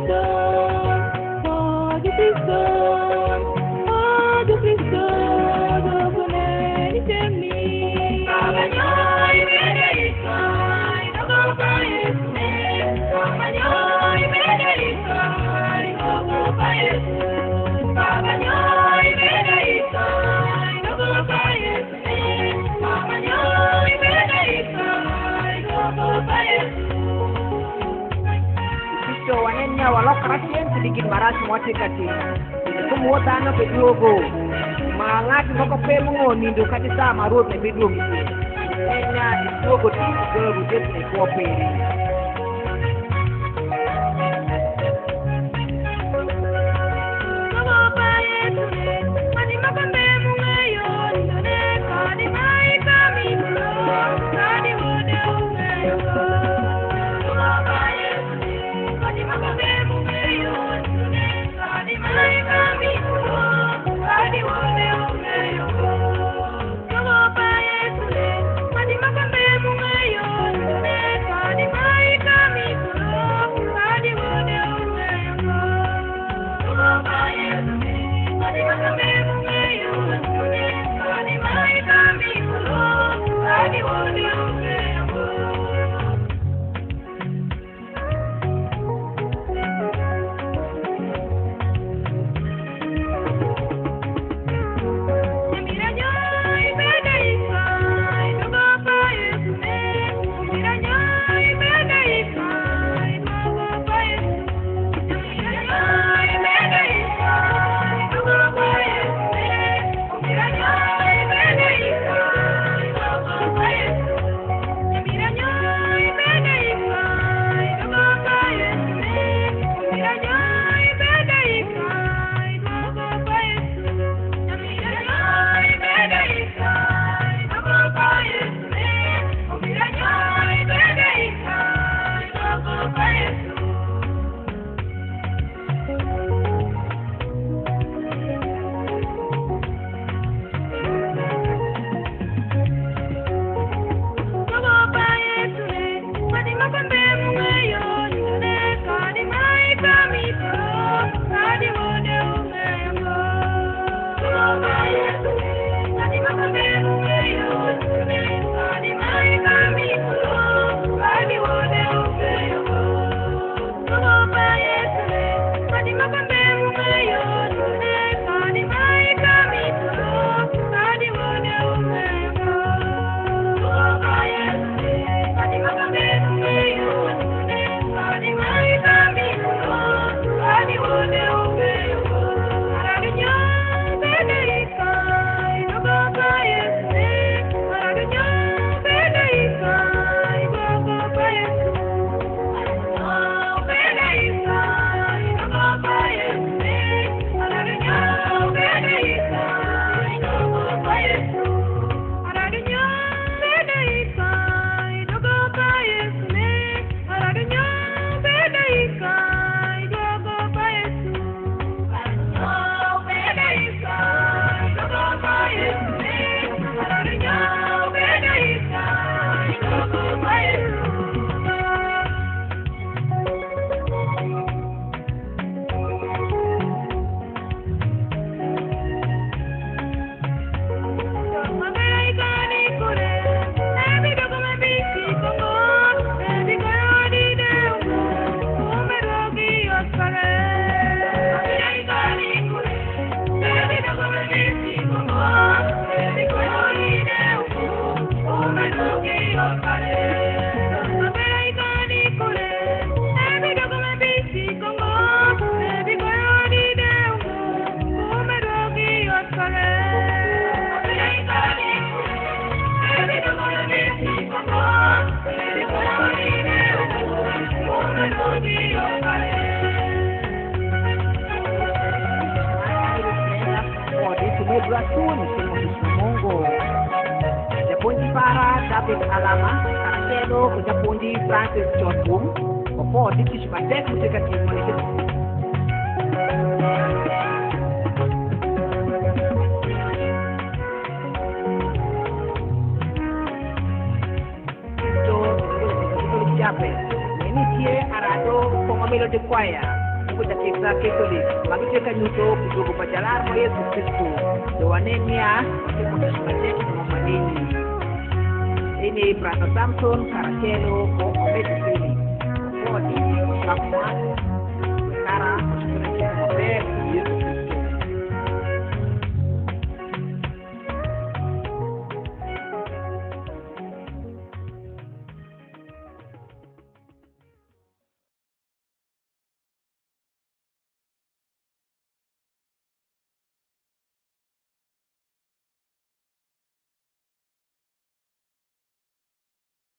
sedikit marah semua kati. Semua tanah berduogo. Mangat moko pe mo nindo kati sa marot na bedroom. Enya duogo ti duogo ti ko pe. David Alama, Caracelo, Japondi, Francis John Boom, Opo, Dikis Batek, Musika Team Malaysia. Ini dia Arado Pengomelo de Choir. Mungu takisa Catholic magiteka nyuto kujogo pajalar mo Yesu Kristo do wanemia kemo tashmatek mo manini ini Brother Samson Karakelo ko Omedi Fili Kodi Lakwa Kara Kushukuna Kimo Mabel